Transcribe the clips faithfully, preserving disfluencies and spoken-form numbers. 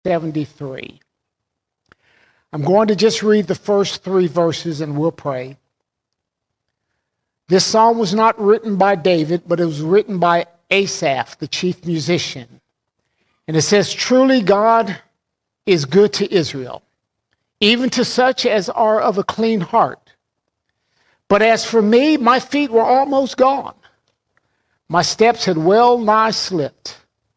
seventy-three. I'm going to just read the first three verses and we'll pray. This psalm was not written by David, but it was written by Asaph, the chief musician. And it says, "Truly God is good to Israel, even to such as are of a clean heart. But as for me, my feet were almost gone. My steps had well nigh slipped.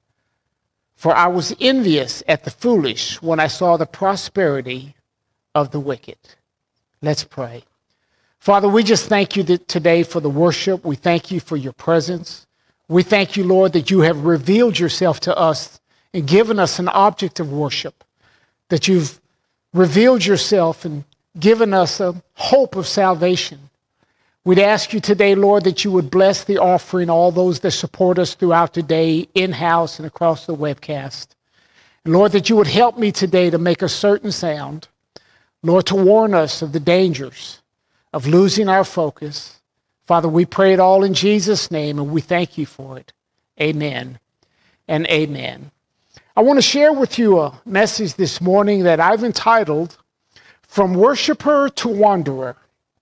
For I was envious at the foolish when I saw the prosperity of the wicked." Let's pray. Father, we just thank you that today for the worship. We thank you for your presence. We thank you, Lord, that you have revealed yourself to us and given us an object of worship, that you've revealed yourself and given us a hope of salvation. We'd ask you today, Lord, that you would bless the offering, all those that support us throughout the day, in-house and across the webcast. And Lord, that you would help me today to make a certain sound, Lord, to warn us of the dangers of losing our focus. Father, we pray it all in Jesus' name, and we thank you for it. Amen and amen. I want to share with you a message this morning that I've entitled, From Worshiper to Wanderer.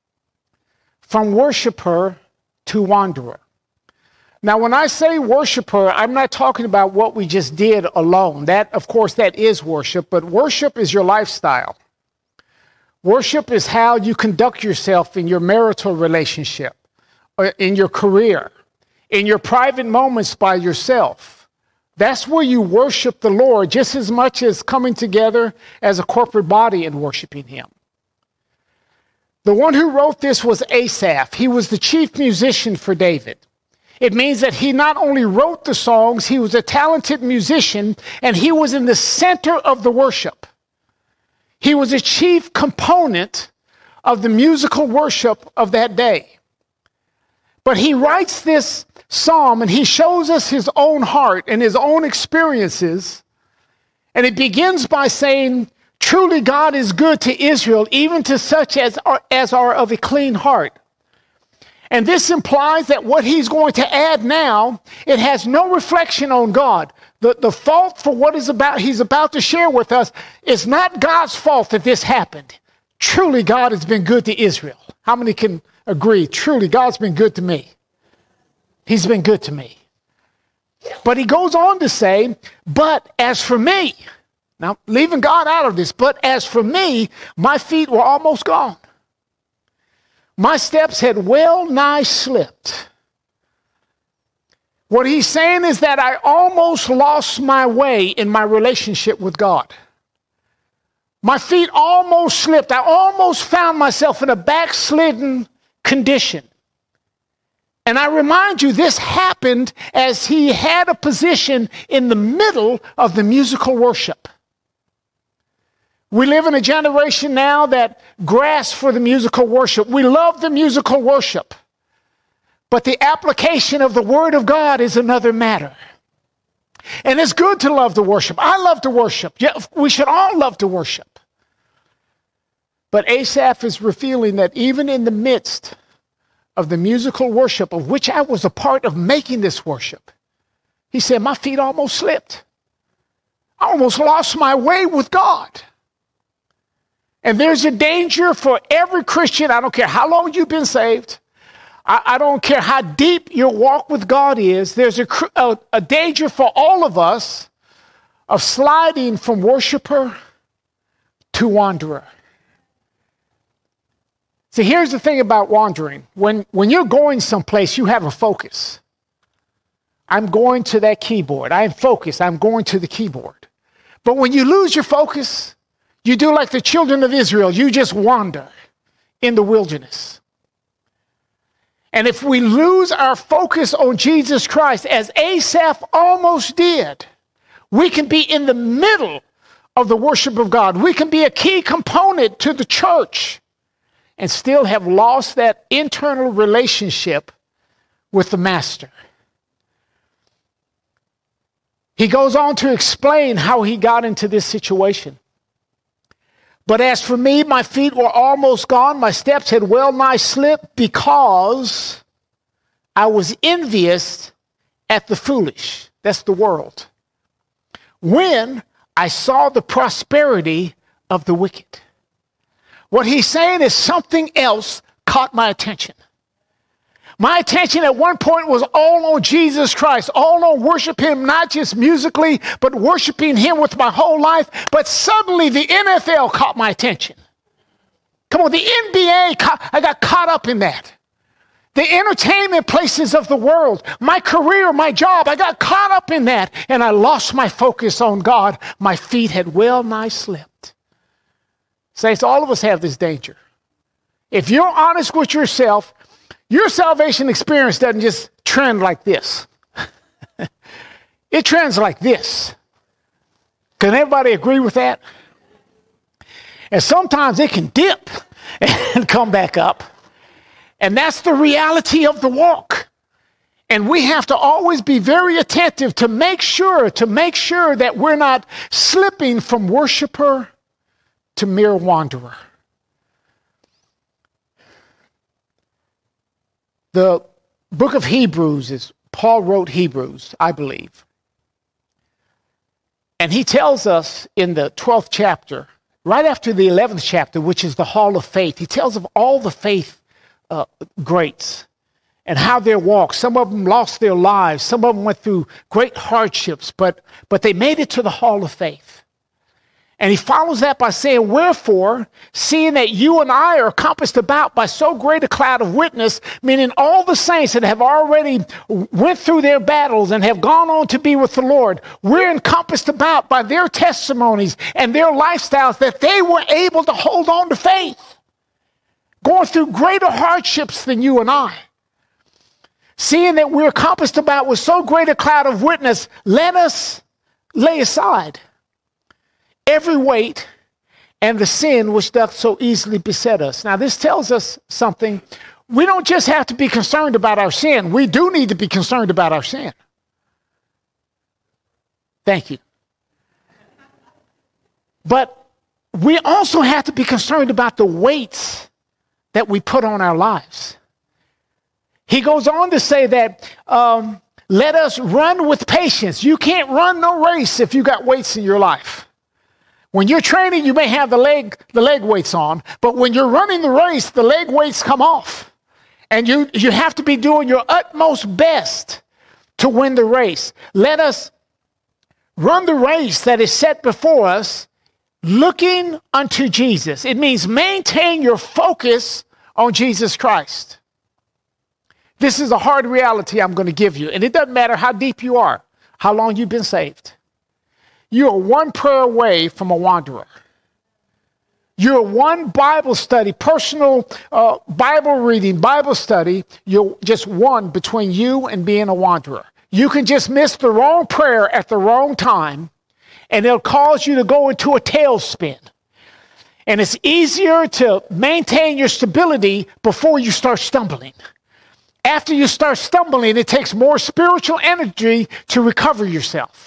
From worshiper to wanderer. Now, when I say worshiper, I'm not talking about what we just did alone. That, of course, that is worship, but worship is your lifestyle. Worship is how you conduct yourself in your marital relationship, or in your career, in your private moments by yourself. That's where you worship the Lord just as much as coming together as a corporate body and worshiping him. The one who wrote this was Asaph. He was the chief musician for David. It means that he not only wrote the songs, he was a talented musician, and he was in the center of the worship. He was a chief component of the musical worship of that day. But he writes this psalm, and he shows us his own heart and his own experiences. And it begins by saying, "Truly God is good to Israel, even to such as are, as are of a clean heart." And this implies that what he's going to add now, it has no reflection on God. The, the fault for what is about he's about to share with us is not God's fault that this happened. Truly God has been good to Israel. How many can agree? Truly God's been good to me. He's been good to me. But he goes on to say, "But as for me," now, leaving God out of this, "but as for me, my feet were almost gone. My steps had well nigh slipped." What he's saying is that I almost lost my way in my relationship with God. My feet almost slipped. I almost found myself in a backslidden condition. And I remind you, this happened as he had a position in the middle of the musical worship. We live in a generation now that grasps for the musical worship. We love the musical worship. But the application of the Word of God is another matter. And it's good to love the worship. I love to worship. Yeah, we should all love to worship. But Asaph is revealing that even in the midst of the musical worship, of which I was a part of making this worship, he said, my feet almost slipped. I almost lost my way with God. And there's a danger for every Christian. I don't care how long you've been saved. I, I don't care how deep your walk with God is. There's a, a, a danger for all of us of sliding from worshiper to wanderer. See, here's the thing about wandering. When, when you're going someplace, you have a focus. I'm going to that keyboard. I am focused. I'm going to the keyboard. But when you lose your focus, you do like the children of Israel. You just wander in the wilderness. And if we lose our focus on Jesus Christ, as Asaph almost did, we can be in the middle of the worship of God. We can be a key component to the church and still have lost that internal relationship with the Master. He goes on to explain how he got into this situation. But as for me, my feet were almost gone. My steps had well nigh slipped because I was envious at the foolish. That's the world. When I saw the prosperity of the wicked. What he's saying is something else caught my attention. My attention at one point was all on Jesus Christ, all on worship him, not just musically, but worshiping him with my whole life. But suddenly the N F L caught my attention. Come on, the N B A, I got caught up in that. The entertainment places of the world, my career, my job, I got caught up in that, and I lost my focus on God. My feet had well nigh slipped. Saints, all of us have this danger. If you're honest with yourself, your salvation experience doesn't just trend like this. It trends like this. Can everybody agree with that? And sometimes it can dip and come back up. And that's the reality of the walk. And we have to always be very attentive to make sure, to make sure that we're not slipping from worshiper to mere wanderer. The book of Hebrews is, Paul wrote Hebrews, I believe. And he tells us in the twelfth chapter, right after the eleventh chapter, which is the hall of faith, he tells of all the faith uh, greats and how their walk. Some of them lost their lives. Some of them went through great hardships, but, but they made it to the hall of faith. And he follows that by saying, wherefore, seeing that you and I are compassed about by so great a cloud of witness, meaning all the saints that have already went through their battles and have gone on to be with the Lord, we're encompassed about by their testimonies and their lifestyles that they were able to hold on to faith, going through greater hardships than you and I. Seeing that we're compassed about with so great a cloud of witness, let us lay aside every weight and the sin which doth so easily beset us. Now, this tells us something. We don't just have to be concerned about our sin. We do need to be concerned about our sin. Thank you. But we also have to be concerned about the weights that we put on our lives. He goes on to say that um, let us run with patience. You can't run no race if you got weights in your life. When you're training, you may have the leg, the leg weights on, but when you're running the race, the leg weights come off. And you, you have to be doing your utmost best to win the race. Let us run the race that is set before us, looking unto Jesus. It means maintain your focus on Jesus Christ. This is a hard reality I'm going to give you, and it doesn't matter how deep you are, how long you've been saved. You are one prayer away from a wanderer. You're one Bible study, personal uh, Bible reading, Bible study. You're just one between you and being a wanderer. You can just miss the wrong prayer at the wrong time, and it'll cause you to go into a tailspin. And it's easier to maintain your stability before you start stumbling. After you start stumbling, it takes more spiritual energy to recover yourself.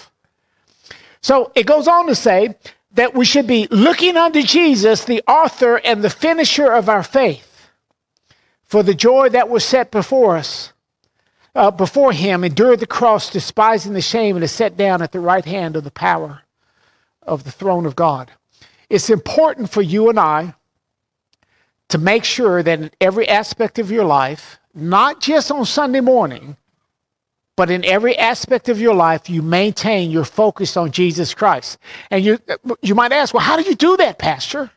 So it goes on to say that we should be looking unto Jesus, the author and the finisher of our faith, for the joy that was set before us, uh, before him, endured the cross, despising the shame, and is set down at the right hand of the power of the throne of God. It's important for you and I to make sure that in every aspect of your life, not just on Sunday morning, but in every aspect of your life, you maintain your focus on Jesus Christ. And you you might ask, well, how do you do that, Pastor?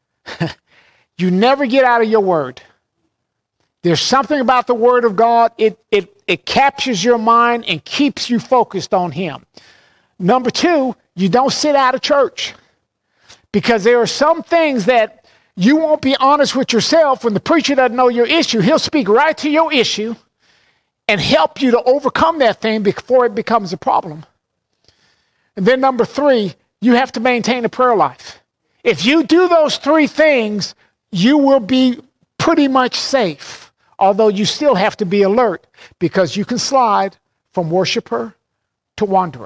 You never get out of your word. There's something about the word of God. It, it, it captures your mind and keeps you focused on him. Number two, you don't sit out of church. Because there are some things that you won't be honest with yourself. When the preacher doesn't know your issue, he'll speak right to your issue and help you to overcome that thing before it becomes a problem. And then number three, you have to maintain a prayer life. If you do those three things, you will be pretty much safe, although you still have to be alert because you can slide from worshiper to wanderer.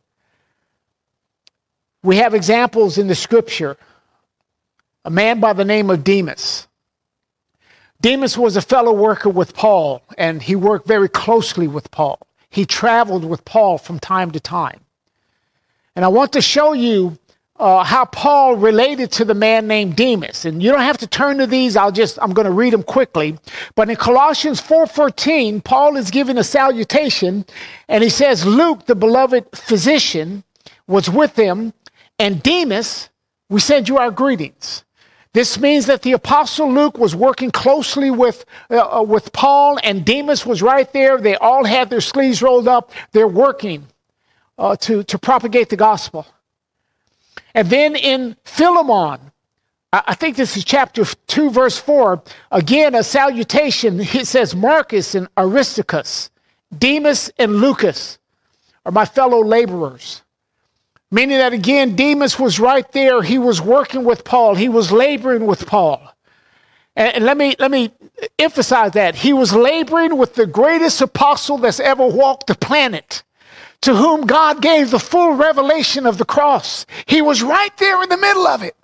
We have examples in the scripture. A man by the name of Demas. Demas was a fellow worker with Paul, and he worked very closely with Paul. He traveled with Paul from time to time. And I want to show you uh, how Paul related to the man named Demas. And you don't have to turn to these. I'll just, I'm going to read them quickly. But in Colossians four fourteen, Paul is giving a salutation, and he says, Luke, the beloved physician, was with him, and Demas, we send you our greetings. This means that the Apostle Luke was working closely with, uh, with Paul, and Demas was right there. They all had their sleeves rolled up. They're working uh, to, to propagate the gospel. And then in Philemon, I think this is chapter two, verse four, again, a salutation. It says, Marcus and Aristarchus, Demas and Lucas are my fellow laborers. Meaning that, again, Demas was right there. He was working with Paul. He was laboring with Paul. And, and let me, let me emphasize that. He was laboring with the greatest apostle that's ever walked the planet, to whom God gave the full revelation of the cross. He was right there in the middle of it.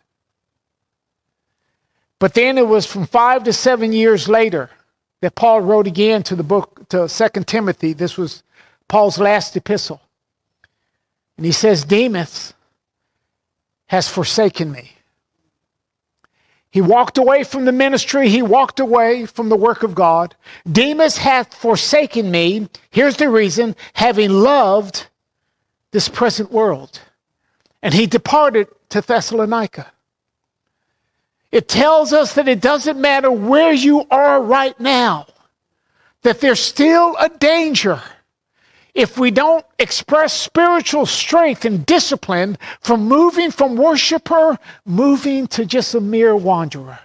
But then it was from five to seven years later that Paul wrote again to the book, to Second Timothy. This was Paul's last epistle. And he says, Demas has forsaken me. He walked away from the ministry. He walked away from the work of God. Demas hath forsaken me. Here's the reason: having loved this present world. And he departed to Thessalonica. It tells us that it doesn't matter where you are right now, that there's still a danger if we don't express spiritual strength and discipline from moving from worshiper, moving to just a mere wanderer.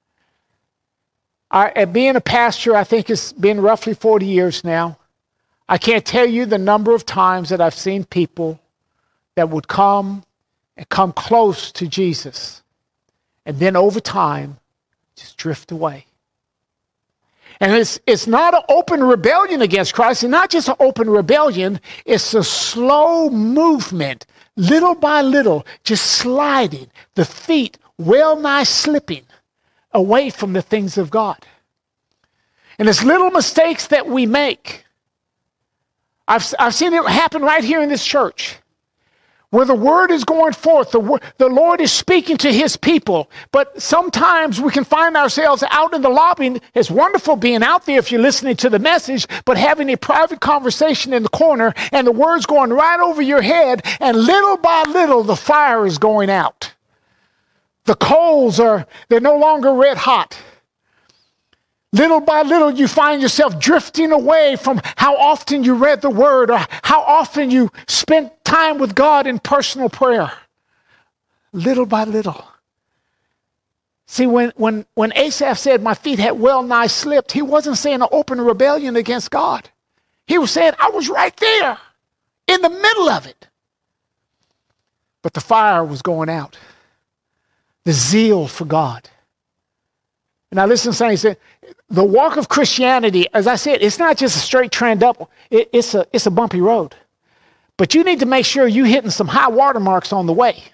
I, being a pastor, I think it's been roughly forty years now. I can't tell you the number of times that I've seen people that would come and come close to Jesus, and then over time, just drift away. And it's, it's not an open rebellion against Christ. And not just an open rebellion. It's a slow movement, little by little, just sliding, the feet well nigh slipping away from the things of God. And it's little mistakes that we make. I've, I've seen it happen right here in this church, where the word is going forth, the, the Lord is speaking to his people. But sometimes we can find ourselves out in the lobby. It's wonderful being out there if you're listening to the message, but having a private conversation in the corner and the word's going right over your head, and little by little the fire is going out. The coals are, they're no longer red hot. Little by little, you find yourself drifting away from how often you read the word or how often you spent time with God in personal prayer. Little by little. See, when, when, when Asaph said, my feet had well nigh slipped, he wasn't saying an open rebellion against God. He was saying, I was right there in the middle of it. But the fire was going out. The zeal for God. Now listen, saints, the walk of Christianity, as I said, it's not just a straight trend up. It, it's a it's a bumpy road. But you need to make sure you're hitting some high water marks on the way.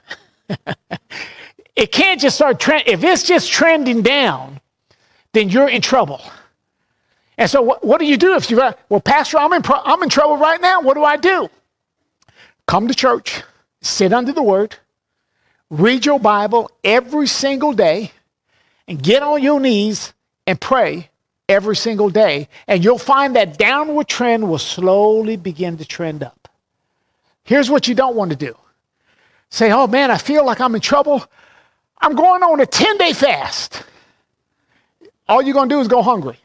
It can't just start trend. If it's just trending down, then you're in trouble. And so what, what do you do if you're, well, Pastor, I'm in, pro- I'm in trouble right now. What do I do? Come to church, sit under the word, read your Bible every single day, and get on your knees and pray every single day. And you'll find that downward trend will slowly begin to trend up. Here's what you don't want to do. Say, oh man, I feel like I'm in trouble. I'm going on a ten-day fast. All you're going to do is go hungry.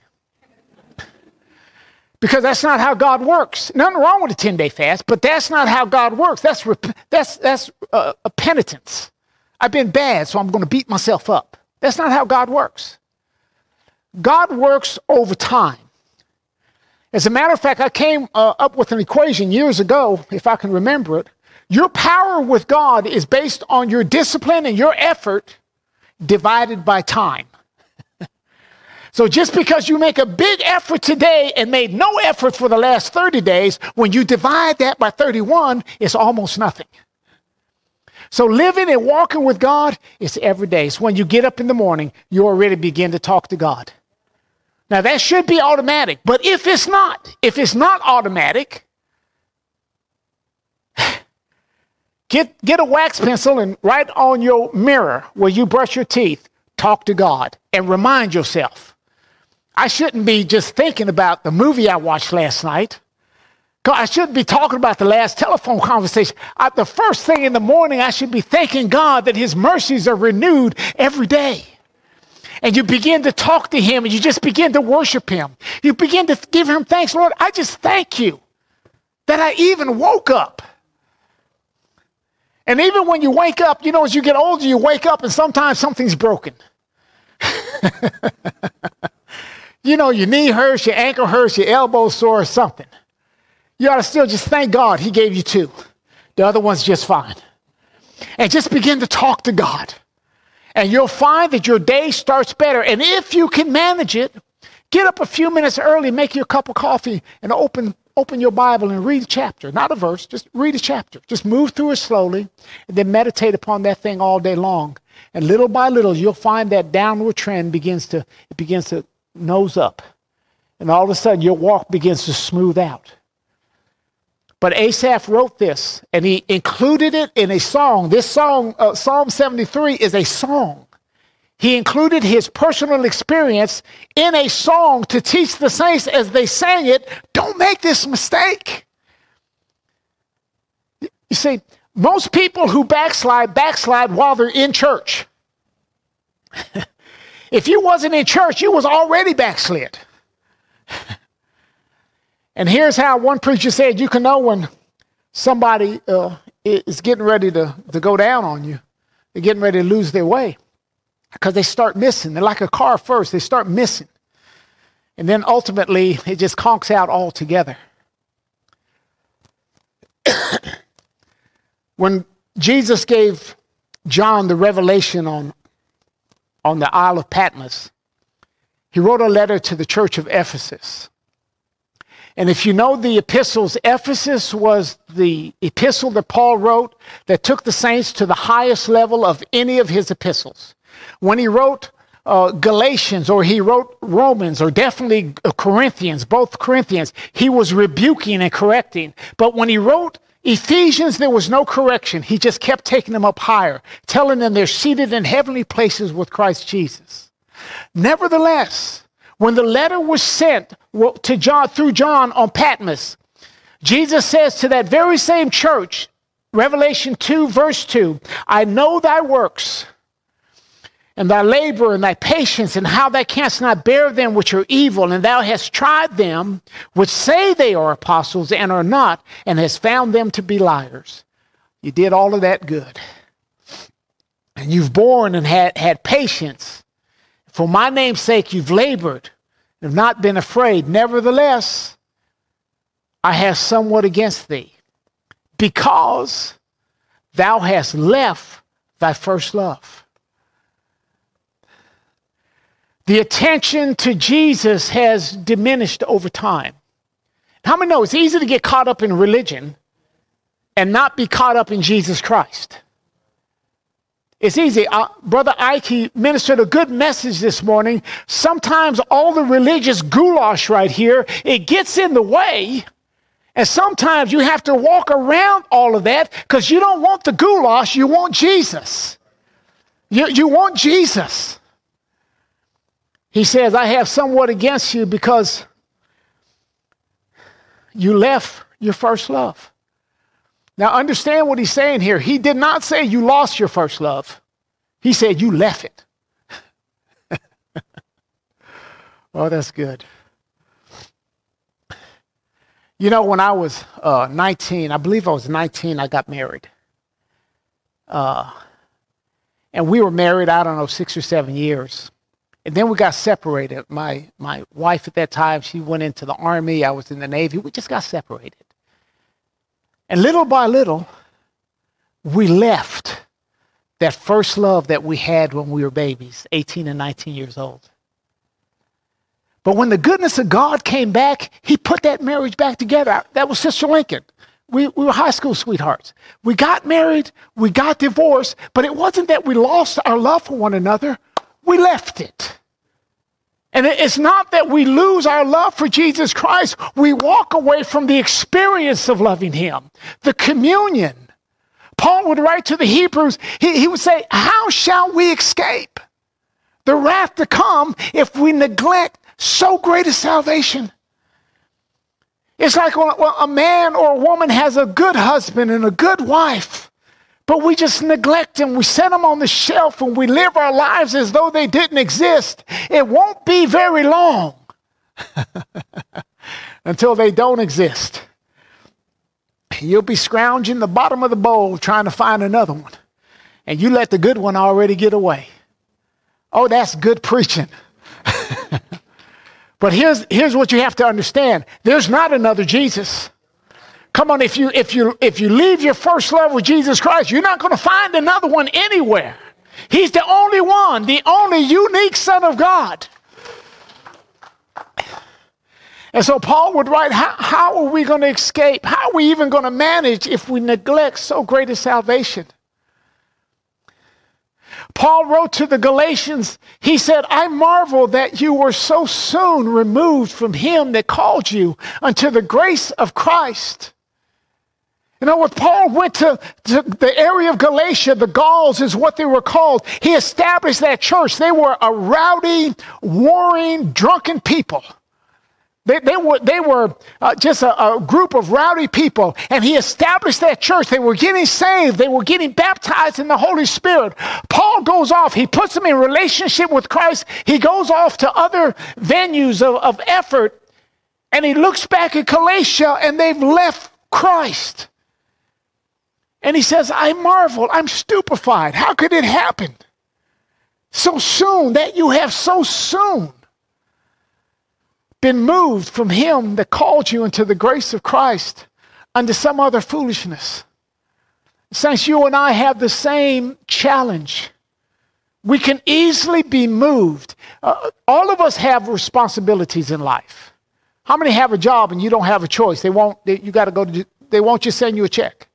Because that's not how God works. Nothing wrong with a ten-day fast, but that's not how God works. That's, rep- that's, that's uh, a penitence. I've been bad, so I'm going to beat myself up. That's not how God works. God works over time. As a matter of fact, I came uh, up with an equation years ago, if I can remember it. Your power with God is based on your discipline and your effort divided by time. So just because you make a big effort today and made no effort for the last thirty days, when you divide that by thirty-one, it's almost nothing. So living and walking with God is every day. So when you get up in the morning, you already begin to talk to God. Now that should be automatic, but if it's not, if it's not automatic, Get, get a wax pencil and write on your mirror where you brush your teeth, talk to God and remind yourself. I shouldn't be just thinking about the movie I watched last night. I shouldn't be talking about the last telephone conversation. I, the first thing in the morning, I should be thanking God that his mercies are renewed every day. And you begin to talk to him and you just begin to worship him. You begin to give him thanks. Lord, I just thank you that I even woke up. And even when you wake up, you know, as you get older, you wake up and sometimes something's broken. You know, your knee hurts, your ankle hurts, your elbow sore or something. You ought to still just thank God he gave you two. The other one's just fine. And just begin to talk to God. And you'll find that your day starts better. And if you can manage it, get up a few minutes early, make you a cup of coffee, and open open your Bible and read a chapter. Not a verse, just read a chapter. Just move through it slowly, and then meditate upon that thing all day long. And little by little, you'll find that downward trend begins to, it begins to nose up. And all of a sudden, your walk begins to smooth out. But Asaph wrote this, and he included it in a song. This song, uh, Psalm seventy-three, is a song. He included his personal experience in a song to teach the saints as they sang it, don't make this mistake. You see, most people who backslide, backslide while they're in church. If you wasn't in church, you was already backslid. And here's how one preacher said, you can know when somebody uh, is getting ready to, to go down on you. They're getting ready to lose their way because they start missing. They're like a car first. They start missing. And then ultimately, it just conks out altogether. When Jesus gave John the revelation on, on the Isle of Patmos, he wrote a letter to the church of Ephesus. And if you know the epistles, Ephesus was the epistle that Paul wrote that took the saints to the highest level of any of his epistles. When he wrote uh, Galatians, or he wrote Romans, or definitely Corinthians, both Corinthians, he was rebuking and correcting. But when he wrote Ephesians, there was no correction. He just kept taking them up higher, telling them they're seated in heavenly places with Christ Jesus. Nevertheless, when the letter was sent to John through John on Patmos, Jesus says to that very same church, Revelation two, verse two, I know thy works, and thy labor, and thy patience, and how thou canst not bear them which are evil, and thou hast tried them which say they are apostles and are not, and hast found them to be liars. You did all of that good. And you've borne and had, had patience. For my name's sake, you've labored and have not been afraid. Nevertheless, I have somewhat against thee, because thou hast left thy first love. The attention to Jesus has diminished over time. How many know it's easy to get caught up in religion and not be caught up in Jesus Christ? It's easy. Uh, Brother Ike ministered a good message this morning. Sometimes all the religious goulash right here, it gets in the way. And sometimes you have to walk around all of that because you don't want the goulash, you want Jesus. You, you want Jesus. He says, I have somewhat against you because you left your first love. Now understand what he's saying here. He did not say you lost your first love. He said you left it. Oh, that's good. You know, when I was uh, nineteen, I believe I was nineteen, I got married. Uh, and we were married, I don't know, six or seven years. And then we got separated. My my wife at that time, she went into the Army. I was in the Navy. We just got separated. And little by little, we left that first love that we had when we were babies, eighteen and nineteen years old. But when the goodness of God came back, he put that marriage back together. That was Sister Lincoln. We, we were high school sweethearts. We got married, we got divorced, but it wasn't that we lost our love for one another. We left it. And it's not that we lose our love for Jesus Christ. We walk away from the experience of loving him, the communion. Paul would write to the Hebrews, he, he would say, how shall we escape the wrath to come if we neglect so great a salvation? It's like when a man or a woman has a good husband and a good wife, but we just neglect them. We set them on the shelf and we live our lives as though they didn't exist. It won't be very long until they don't exist. You'll be scrounging the bottom of the bowl trying to find another one. And you let the good one already get away. Oh, that's good preaching. But here's, here's what you have to understand. There's not another Jesus. Come on, if you, if you, if you leave your first love with Jesus Christ, you're not going to find another one anywhere. He's the only one, the only unique Son of God. And so Paul would write, how, how are we going to escape? How are we even going to manage if we neglect so great a salvation? Paul wrote to the Galatians, he said, I marvel that you were so soon removed from him that called you unto the grace of Christ. You know, when Paul went to, to the area of Galatia, the Gauls is what they were called. He established that church. They were a rowdy, warring, drunken people. They, they were, they were uh, just a, a group of rowdy people, and he established that church. They were getting saved. They were getting baptized in the Holy Spirit. Paul goes off. He puts them in relationship with Christ. He goes off to other venues of, of effort, and he looks back at Galatia, and they've left Christ. And he says, I marvel. I'm stupefied. How could it happen so soon, that you have so soon been moved from him that called you into the grace of Christ unto some other foolishness? Since you and I have the same challenge, we can easily be moved. Uh, all of us have responsibilities in life. How many have a job and you don't have a choice? They won't, they, you got to go to, they won't just send you a check.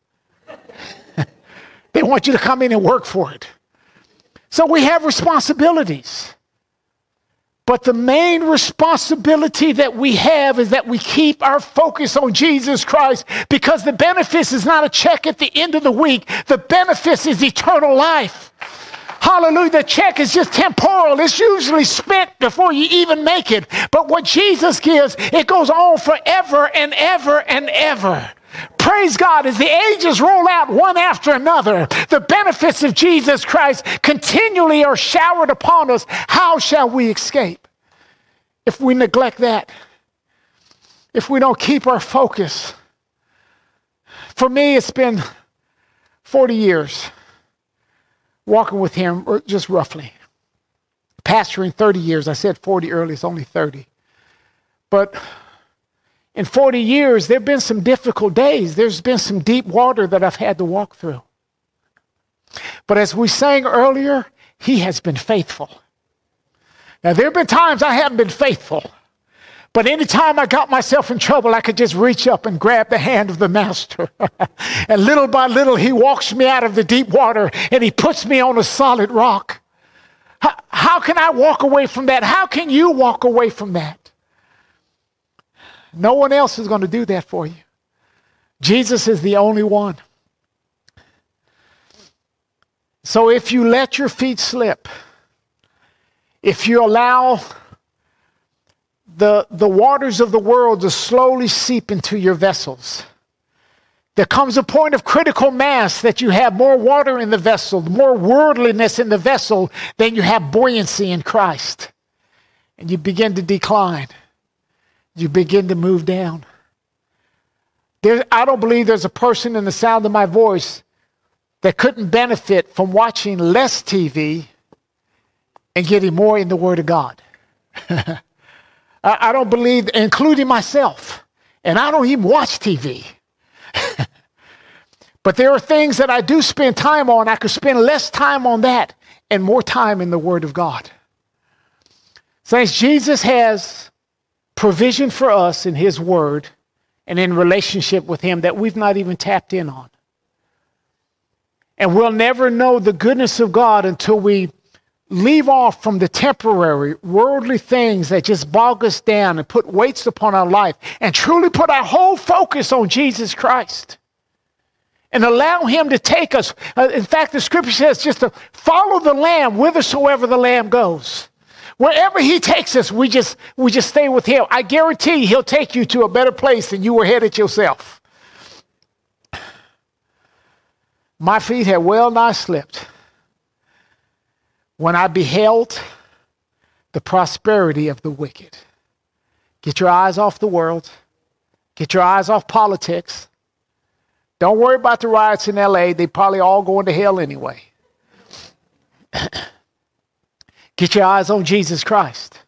They want you to come in and work for it. So we have responsibilities. But the main responsibility that we have is that we keep our focus on Jesus Christ, because the benefits is not a check at the end of the week. The benefits is eternal life. Hallelujah. The check is just temporal. It's usually spent before you even make it. But what Jesus gives, it goes on forever and ever and ever. Praise God. As the ages roll out one after another, the benefits of Jesus Christ continually are showered upon us. How shall we escape if we neglect that? If we don't keep our focus? For me, it's been forty years walking with him, or just roughly. Pastoring thirty years. I said forty earlier, it's only thirty. But in forty years, there have been some difficult days. There's been some deep water that I've had to walk through. But as we sang earlier, he has been faithful. Now, there have been times I haven't been faithful. But anytime I got myself in trouble, I could just reach up and grab the hand of the master. And little by little, he walks me out of the deep water and he puts me on a solid rock. How, how can I walk away from that? How can you walk away from that? No one else is going to do that for you. Jesus is the only one. So if you let your feet slip, if you allow the, the waters of the world to slowly seep into your vessels, there comes a point of critical mass that you have more water in the vessel, more worldliness in the vessel than you have buoyancy in Christ. And you begin to decline. You begin to move down. There, I don't believe there's a person in the sound of my voice that couldn't benefit from watching less T V and getting more in the Word of God. I, I don't believe, including myself, and I don't even watch T V. But there are things that I do spend time on. I could spend less time on that and more time in the Word of God. Saints, Jesus has provision for us in his word and in relationship with him that we've not even tapped in on. And we'll never know the goodness of God until we leave off from the temporary, worldly things that just bog us down and put weights upon our life and truly put our whole focus on Jesus Christ. and allow him to take us. Uh, in fact, the scripture says just to follow the Lamb whithersoever the Lamb goes. Wherever he takes us, we just, we just stay with him. I guarantee he'll take you to a better place than you were headed yourself. My feet had well nigh slipped when I beheld the prosperity of the wicked. Get your eyes off the world. Get your eyes off politics. Don't worry about the riots in L A. They probably all going to hell anyway. Get your eyes on Jesus Christ.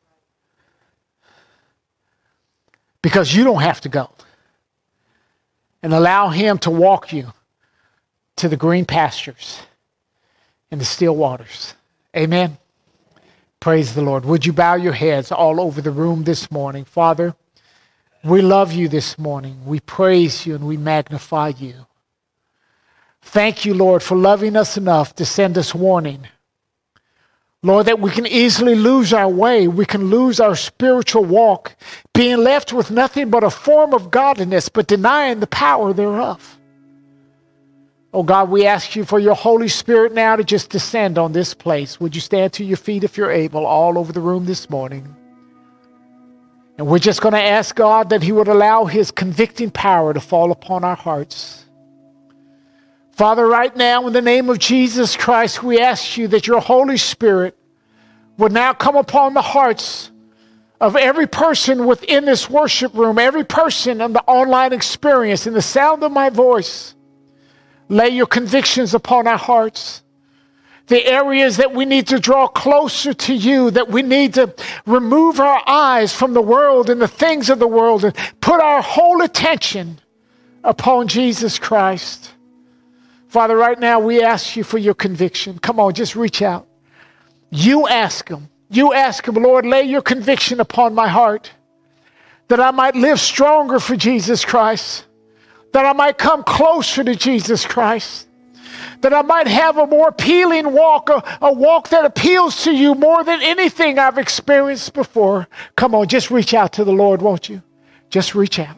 Because you don't have to go. And allow him to walk you to the green pastures and the still waters. Amen. Praise the Lord. Would you bow your heads all over the room this morning? Father, we love you this morning. We praise you and we magnify you. Thank you, Lord, for loving us enough to send us warning. Lord, that we can easily lose our way. We can lose our spiritual walk, being left with nothing but a form of godliness, but denying the power thereof. Oh God, we ask you for your Holy Spirit now to just descend on this place. Would you stand to your feet if you're able, all over the room this morning? And we're just going to ask God that he would allow his convicting power to fall upon our hearts. Father, right now, in the name of Jesus Christ, we ask you that your Holy Spirit would now come upon the hearts of every person within this worship room, every person on the online experience, in the sound of my voice. Lay your convictions upon our hearts. The areas that we need to draw closer to you, that we need to remove our eyes from the world and the things of the world and put our whole attention upon Jesus Christ. Father, right now we ask you for your conviction. Come on, just reach out. You ask him. You ask him, Lord, lay your conviction upon my heart that I might live stronger for Jesus Christ, that I might come closer to Jesus Christ, that I might have a more appealing walk, a, a walk that appeals to you more than anything I've experienced before. Come on, just reach out to the Lord, won't you? Just reach out.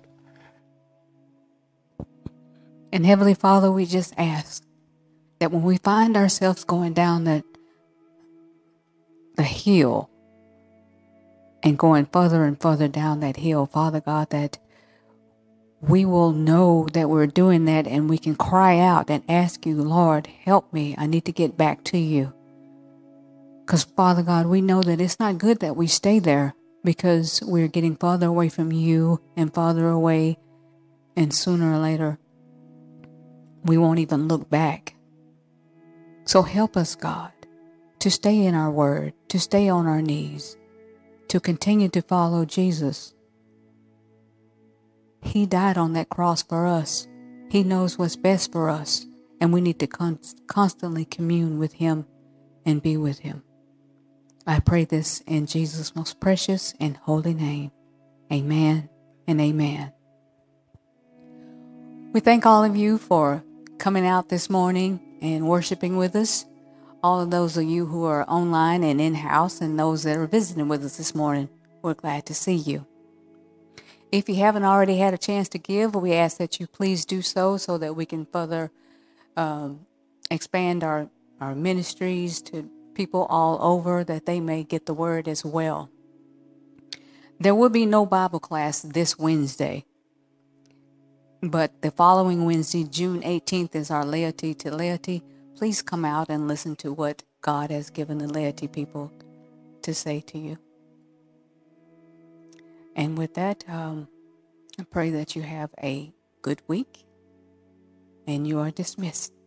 And Heavenly Father, we just ask that when we find ourselves going down the, the hill and going further and further down that hill, Father God, that we will know that we're doing that and we can cry out and ask you, Lord, help me. I need to get back to you. Because, Father God, we know that it's not good that we stay there because we're getting farther away from you and farther away, and sooner or later, we won't even look back. So help us, God, to stay in our word, to stay on our knees, to continue to follow Jesus. He died on that cross for us. He knows what's best for us, and we need to con- constantly commune with him and be with him. I pray this in Jesus' most precious and holy name. Amen and amen. We thank all of you for coming out this morning and worshiping with us. All of those of you who are online and in-house, and those that are visiting with us this morning, we're glad to see you. If you haven't already had a chance to give, we ask that you please do so so that we can further um, expand our, our ministries to people all over, that they may get the word as well. There will be no Bible class this Wednesday, but the following Wednesday, June eighteenth, is our Laity to Laity. Please come out and listen to what God has given the laity people to say to you. And with that, um, I pray that you have a good week, and you are dismissed.